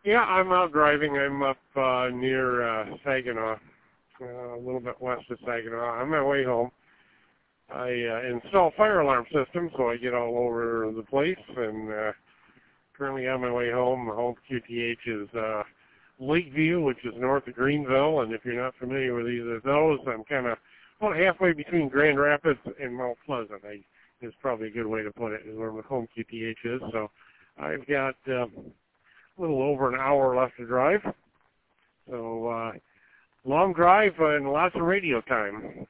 Yeah, I'm out driving. I'm up near Saginaw, a little bit west of Saginaw. I'm on my way home. I install fire alarm systems, so I get all over the place, and currently on my way home. My home QTH is Lakeview, which is north of Greenville, and if you're not familiar with either of those, I'm kind of about halfway between Grand Rapids and Mount Pleasant. Is probably a good way to put it, is where my home QTH is. So I've got a little over an hour left to drive. So long drive and lots of radio time.